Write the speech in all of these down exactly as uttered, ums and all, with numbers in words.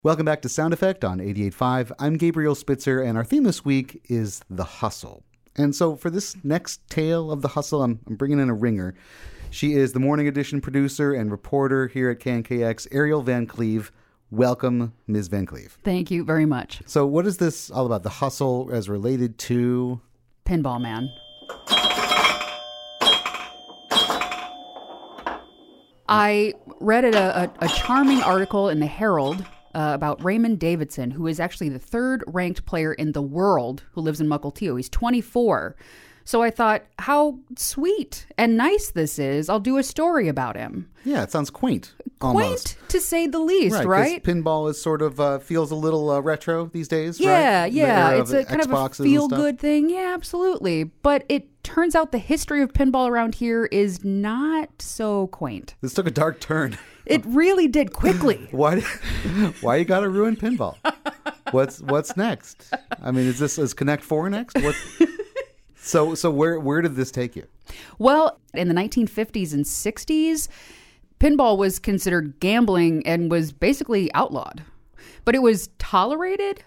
Welcome back to Sound Effect on eighty-eight point five. I'm Gabriel Spitzer, and our theme this week is The Hustle. And so for this next tale of The Hustle, I'm, I'm bringing in a ringer. She is the Morning Edition producer and reporter here at K N K X, Ariel Van Cleve. Welcome, Miz Van Cleve. Thank you very much. So what is this all about? The Hustle as related to? Pinball Man. I read a, a, a charming article in the Herald uh, about Raymond Davidson, who is actually the third ranked player in the world who lives in Mukilteo. He's twenty-four. So I thought, how sweet and nice this is. I'll do a story about him. Yeah, it sounds quaint. Quaint, almost. To say the least, right? right? Pinball is sort of uh, feels a little uh, retro these days, yeah, right? Yeah, yeah. It's a kind Xboxes of a feel-good thing. Yeah, absolutely. But it turns out the history of pinball around here is not so quaint. This took a dark turn. It really did, quickly. Why? Why you got to ruin pinball? What's What's next? I mean, is this is Connect Four next? What? So, so where where did this take you? Well, in the nineteen fifties and sixties, pinball was considered gambling and was basically outlawed, but it was tolerated.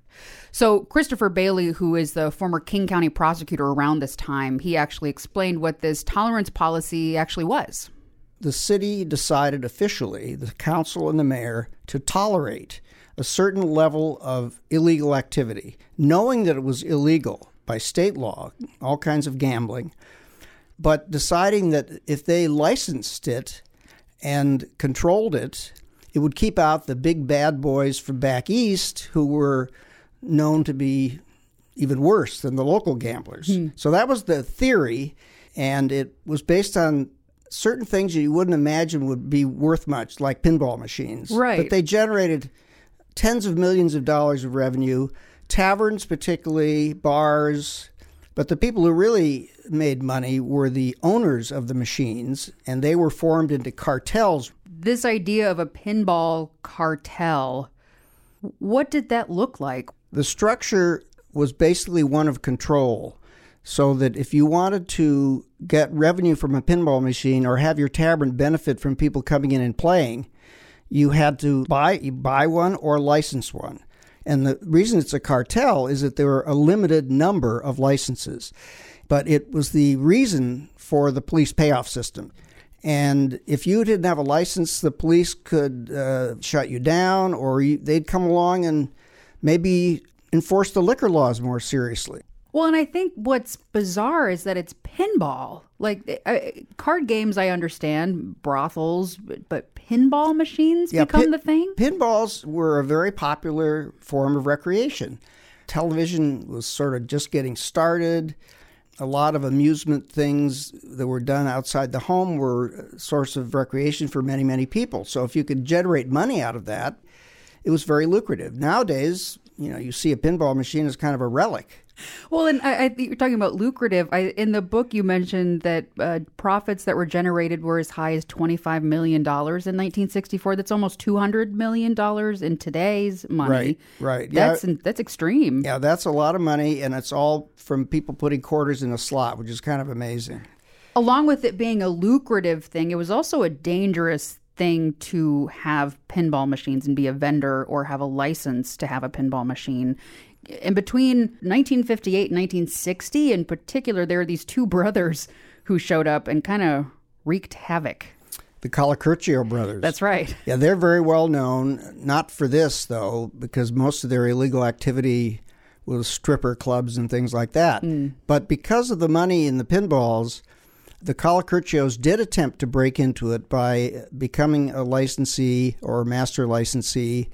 So Christopher Bailey, who is the former King County prosecutor around this time, he actually explained what this tolerance policy actually was. The city decided officially, the council and the mayor, to tolerate a certain level of illegal activity, knowing that it was illegal by state law, all kinds of gambling, but deciding that if they licensed it and controlled it, it would keep out the big bad boys from back east who were known to be even worse than the local gamblers. Hmm. So that was the theory, and it was based on certain things that you wouldn't imagine would be worth much, like pinball machines. Right. But they generated tens of millions of dollars of revenue, taverns particularly, bars. But the people who really made money were the owners of the machines, and they were formed into cartels. This idea of a pinball cartel, what did that look like? The structure was basically one of control, so that if you wanted to get revenue from a pinball machine or have your tavern benefit from people coming in and playing, you had to buy, you buy one or license one. And the reason it's a cartel is that there were a limited number of licenses. But it was the reason for the police payoff system. And if you didn't have a license, the police could uh, shut you down, or you, they'd come along and maybe enforce the liquor laws more seriously. Well, and I think what's bizarre is that it's pinball. Like, uh, card games, I understand, brothels, but, but pinball machines yeah, become pin, the thing? Pinballs were a very popular form of recreation. Television was sort of just getting started. A lot of amusement things that were done outside the home were a source of recreation for many, many people. So if you could generate money out of that, it was very lucrative. Nowadays, you know, you see a pinball machine as kind of a relic. Well, and I, I, you're talking about lucrative. I, in the book, you mentioned that uh, profits that were generated were as high as twenty-five million dollars in nineteen sixty-four. That's almost two hundred million dollars in today's money. Right, right. That's, yeah, that's extreme. Yeah, that's a lot of money, and it's all from people putting quarters in a slot, which is kind of amazing. Along with it being a lucrative thing, it was also a dangerous thing to have pinball machines and be a vendor or have a license to have a pinball machine. And between nineteen fifty-eight and nineteen sixty, in particular, there are these two brothers who showed up and kind of wreaked havoc. The Colicurcio brothers. That's right. Yeah, they're very well known, not for this, though, because most of their illegal activity was stripper clubs and things like that. Mm. But because of the money in the pinballs, the Colicurcios did attempt to break into it by becoming a licensee or a master licensee,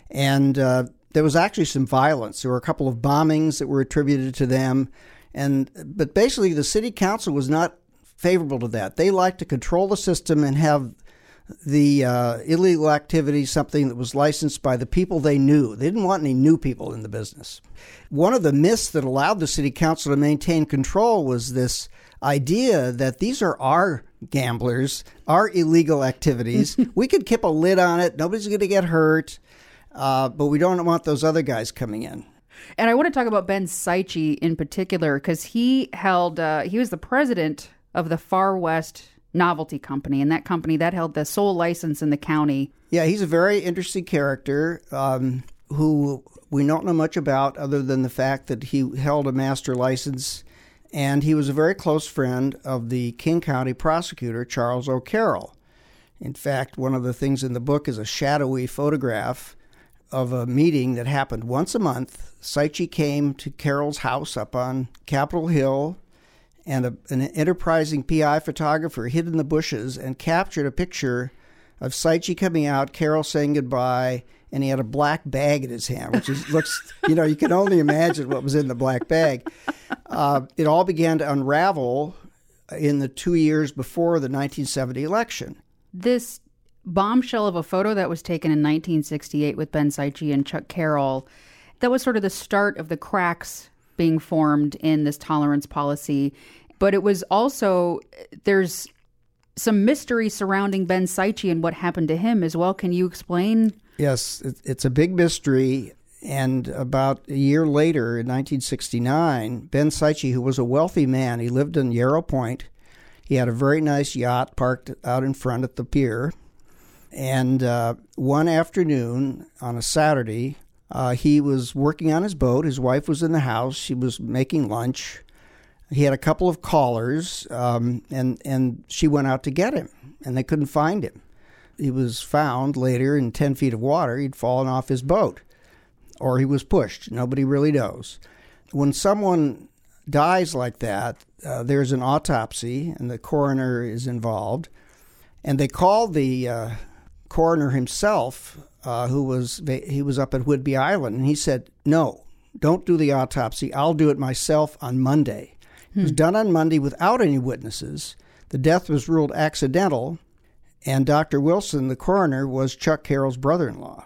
and uh, there was actually some violence. There were a couple of bombings that were attributed to them, and but basically the city council was not favorable to that. They liked to control the system and have the uh, illegal activity something that was licensed by the people they knew. They didn't want any new people in the business. One of the myths that allowed the city council to maintain control was this idea that these are our gamblers, our illegal activities. We could keep a lid on it. Nobody's going to get hurt. Uh, but we don't want those other guys coming in. And I want to talk about Ben Saichi in particular, because he held, uh, he was the president of the Far West novelty company, and that company that held the sole license in the county. Yeah, he's a very interesting character um, who we don't know much about other than the fact that he held a master license, and he was a very close friend of the King County prosecutor, Charles O'Carroll. In fact, one of the things in the book is a shadowy photograph of a meeting that happened once a month. Seiche came to Carroll's house up on Capitol Hill, and a, an enterprising P I photographer hid in the bushes and captured a picture of Seiche coming out, Carroll saying goodbye, and he had a black bag in his hand, which is, looks, you know, you can only imagine what was in the black bag. Uh, it all began to unravel in the two years before the nineteen seventy election. This bombshell of a photo that was taken in nineteen sixty-eight with Ben Seiche and Chuck Carroll, that was sort of the start of the cracks being formed in this tolerance policy. But it was also, there's some mystery surrounding Ben Seiche and what happened to him as well. Can you explain? Yes, it's a big mystery. And about a year later, in nineteen sixty-nine, Ben Seiche, who was a wealthy man, he lived in Yarrow Point. He had a very nice yacht parked out in front at the pier. And uh, one afternoon on a Saturday, uh, he was working on his boat. His wife was in the house. She was making lunch. He had a couple of callers, um, and, and she went out to get him, and they couldn't find him. He was found later in ten feet of water. He'd fallen off his boat, or he was pushed. Nobody really knows. When someone dies like that, uh, there's an autopsy, and the coroner is involved. And they called the uh, coroner himself, uh, who was he was up at Whidbey Island, and he said, "No, don't do the autopsy. I'll do it myself on Monday." Hmm. It was done on Monday without any witnesses. The death was ruled accidental, and Doctor Wilson, the coroner, was Chuck Carroll's brother-in-law.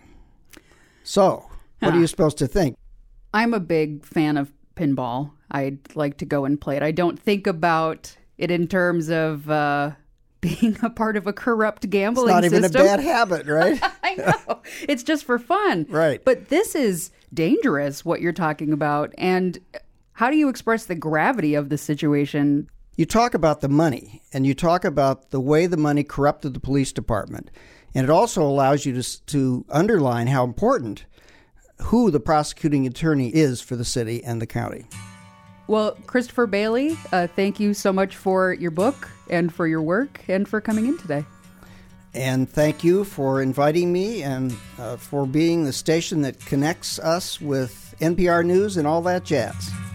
So, what huh. are you supposed to think? I'm a big fan of pinball. I'd like to go and play it. I don't think about it in terms of uh, being a part of a corrupt gambling system. It's not system. even a bad habit, right? I know. It's just for fun. Right. But this is dangerous, what you're talking about. And how do you express the gravity of the situation? You talk about the money, and you talk about the way the money corrupted the police department. And it also allows you to, to underline how important who the prosecuting attorney is for the city and the county. Well, Christopher Bailey, uh, thank you so much for your book and for your work and for coming in today. And thank you for inviting me and uh, for being the station that connects us with N P R News and all that jazz.